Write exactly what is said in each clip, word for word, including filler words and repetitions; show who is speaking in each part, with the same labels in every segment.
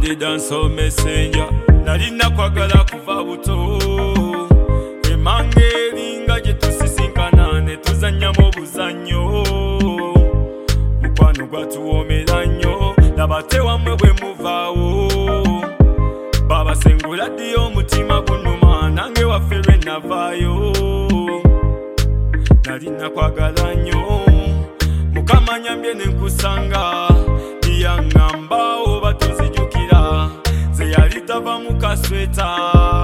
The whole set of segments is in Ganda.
Speaker 1: the dancehall messenger. Nalina kwagala kuva buto emange eringa gye tusisinkana ne tuzannya mu buzannyo. Mukwano gwatuwoomera nnyo nabate wammwe bwe muvaawo. Babasengula ddi omutima gunuma nange waffe lwe navaayo. Nalina kwagala nnyo Mukama nyambye ne nkusanga yaŋŋamba oba tozijjukira ze yali tava mu kasweta.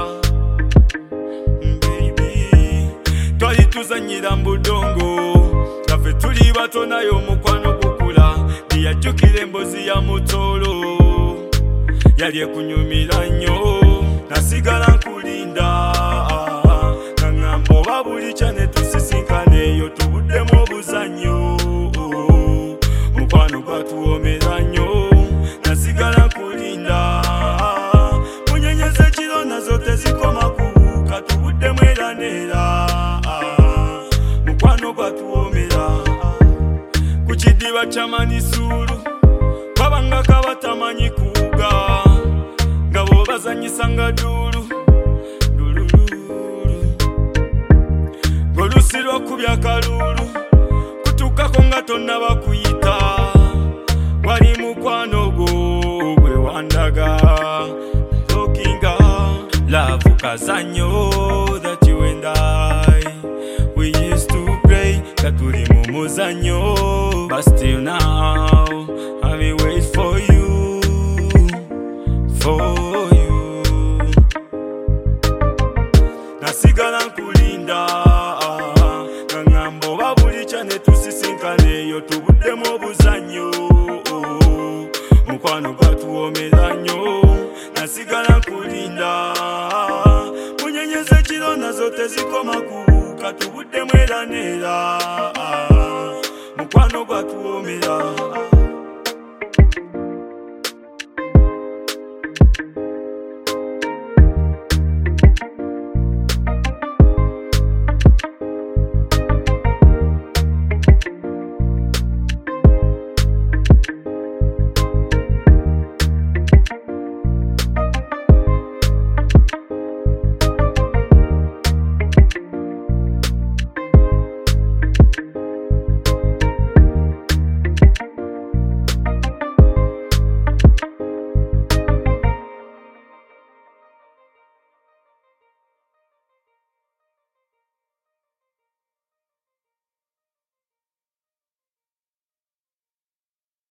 Speaker 1: Baby twali tuzannyira mu budongo kaffe tuli bato naye omukwano gukula yajjukira embozi ya mutoolo yali ekunyumira nnyo nasigala nkulinda kaŋŋamba oba buli kya ne tusisinkana eyo tubuddemu obuzannyo. Mukwano gwatuwoomera nnyo nasigala nkulinda munyenyeza ekiro nazo tezikoma kubuuka tubuddemu era neera. Mukwano gwatuwoomera ku kidiba kya Manisuulu babanga kabatamanyi kuwuga nga bw'obazannyisa nga duulu ng'olusi lw'okubya kaluulu kutuukako nga tonnaba kuyita wali mukwano gwo gwe wandaga lookinga love kazannyo that you and I we used to play nga tuli mu muzannyo but still now I will wait for you for you nasigala nkulinda kaŋŋamba oba buli kya ne tusisinkana eyo tubuddemu obuzannyo. Mukwano gwatuwoomera nnyo nasigala nkulinda munyenyeza ekiro nazo tezikoma kubuuka tubuddemu era neera. Mukwano gwatuwoomera